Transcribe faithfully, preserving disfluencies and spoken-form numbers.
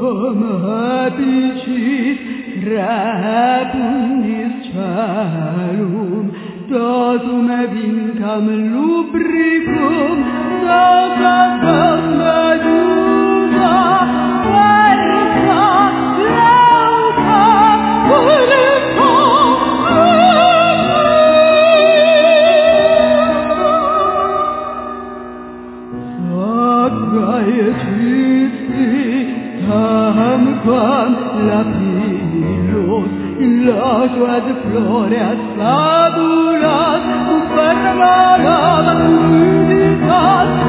apicit rapundis celum, totum vincam lubricum, totum medusa, verica, leuca, purica, Tamquam lapillos, illoso ad floreas fabulas, cum permaladas, unitas,